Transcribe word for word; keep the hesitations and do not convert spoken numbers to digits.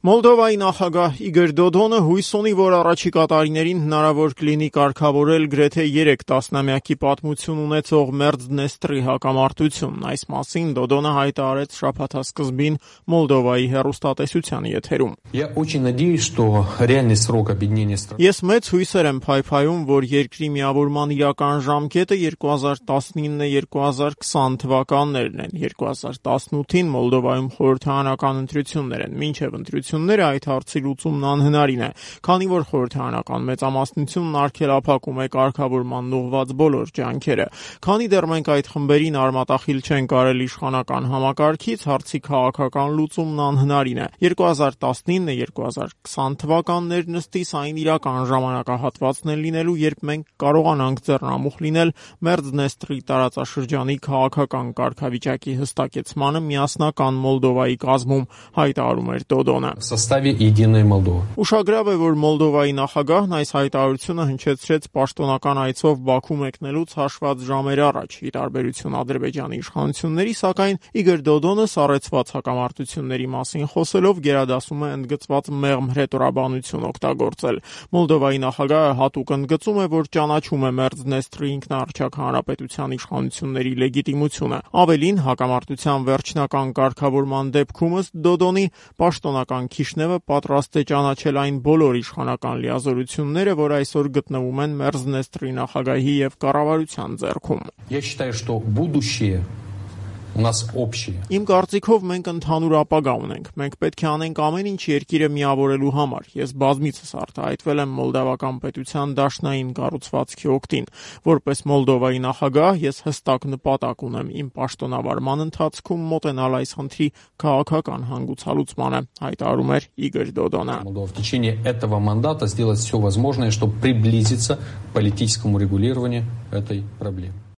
Մոլդովայի նախագահ Իգոր Դոդոնը հույս ունի, որ առաջիկա տարիներին հնարավոր կլինի կարգավորել գրեթե երեք տասնամյակի պատմություն ունեցող Մերձդնեստրի հակամարտությունն։ Այս մասին Դոդոնը հայտարարեց շաբաթասկզբին Մոլդովայի հեռուստատեսության եթերում։ Ես մեծ հույսեր եմ փայփայում, որ երկրի միավորման իրական ժամկետը երկու հազար տասնինը երկու հազար քսան թվականներն են։ երկու հազար տասնութին Մոլդովայում խորհրդարանական ընտրություններ են, մինչև ընտրությունները այդ հարցի լուծումն անհնարին է, քանի որ խորհրդարանական մեծամասնությունն արգելափակում է կարգավորման ուղղված բոլոր ջանքերը։ Քանի դեռ մենք այդ խմբերին արմատախիլ չենք արել իշխանական համակարգից, հարցի քաղաքական լուծումն անհնարին է։ երկու հազար տասնինը երկու հազար քսան թվականներն ըստիս այն իրական ժամանակահատվածն են լինելու, երբ մենք կարողանանք ձեռնամուխ լինել Մերձդնեստրի տարածաշրջանի քաղաքական կարգավիճակի հստակեցմանը միասնական Մոլդովայի կազմում, հայտարարում էր Դոդոնը։ Ուշագրավ է, որ Մոլդովայի նախագահն այս հայտարարությունը հնչեցրեց պաշտոնական այցով Բաքու մեկնելուց հաշված ժամեր առաջ։ Ի տարբերություն Ադրբեջանի իշխանությունների, սակայն Իգոր Դոդոնը սառեցված հակամարտությունների մասին խոսելով գերադասում է ընդգծված մեղմ հռետորաբանություն օգտագործել։ Մոլդովայի նախագահը հատուկ ընդգծում է, որ ճանաչում է Մերձդնեստրի ինքնաառաջակ հանրապետության իշխանությունների լեգիտիմությունը։ Ավելին, հակամարտության վերջնական կարգավորման դեպքում ըստ Դոդոնի պաշտոնական Քիշնևը պատրաստ է ճանաչել այն բոլոր իշխանական լիազորությունները, որ այսօր գտնվում են Մերձդնեստրի նախագահի և կառավարության ձեռքում։ Իմ կարծիքով մենք ընդհանուր ապագա ունենք։ Մենք պետք է անենք ամեն ինչ երկիրը միավորելու համար։ Ես բազմիցս արտահայտվել եմ մոլդավական պետության դաշնային կառուցվածքի օգտին։ Որպես Մոլդովայի նախագահ, ես հստակ նպատակ ունեմ իմ պաշտոնավարման ընթացքում մոտենալ այս խնդրի քաղաքական հանգուցալուծմանը, հայտարարում էր Իգոր Դոդոնը։ В течение этого мандата сделать все возможное, чтобы приблизиться к политическому регулированию этой проблемы.